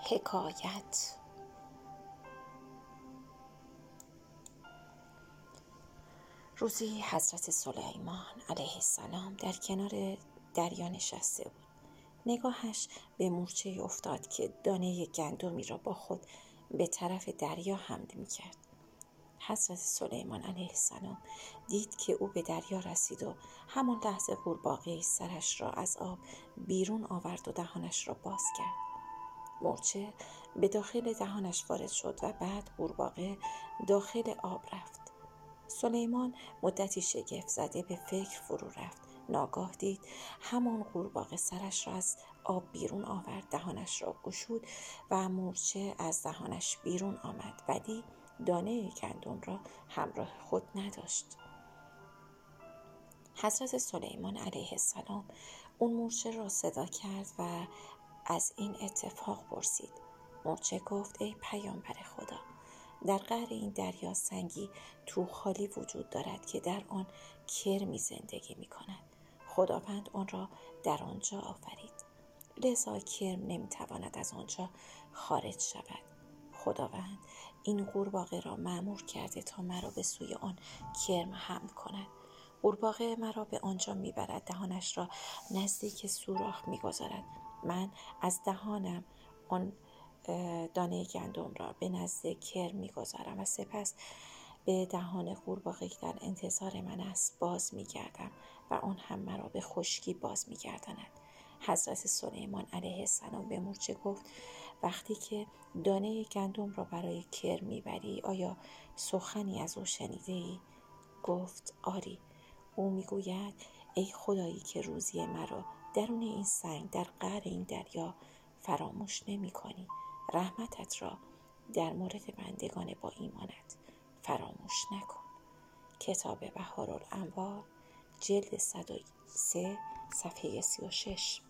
حکایت. روزی حضرت سلیمان علیه السلام در کنار دریا نشسته بود. نگاهش به مورچه‌ای افتاد که دانه گندمی را با خود به طرف دریا حمل می‌کرد. حضرت سلیمان علیه السلام دید که او به دریا رسید و همان لحظه قورباغه سرش را از آب بیرون آورد و دهانش را باز کرد. مورچه به داخل دهانش وارد شد و بعد قورباغه داخل آب رفت. سلیمان مدتی شگفت زده به فکر فرو رفت. ناگاه دید همان قورباغه سرش را از آب بیرون آورد، دهانش را گشود و مورچه از دهانش بیرون آمد، ولی دانه گندم را همراه خود نداشت. حضرت سلیمان علیه السلام اون مورچه را صدا کرد و از این اتفاق پرسید. مورچه گفت: ای پیامبر خدا، در قعر این دریا سنگی توخالی وجود دارد که در آن کرمی زندگی می کند. خداوند آن را در آنجا آفرید، لذا کرم نمی تواند از آنجا خارج شود. خداوند این قورباغه را مأمور کرده تا مرا به سوی آن کرم حمل کند. قورباغه مرا به آنجا میبرد، دهانش را نزدیک سوراخ میگذارد. من از دهانم آن دانه گندم را به نزد کرم میگذارم و سپس به دهان قورباغه که در انتظار من است باز میگردم و آن هم مرا به خشکی باز میگرداند. حضرت سلیمان علیه السلام به مورچه گفت: وقتی که دانه گندم را برای کرم میبری آیا سخنی از او شنیده ای؟ گفت: آری. او میگوید: ای خدایی که روزی مرا درون این سنگ در قعر این دریا فراموش نمی کنی، رحمتت را در مورد بندگان با ایمانت فراموش نکن. کتاب بهارالانوار، جلد 103، صفحه 36.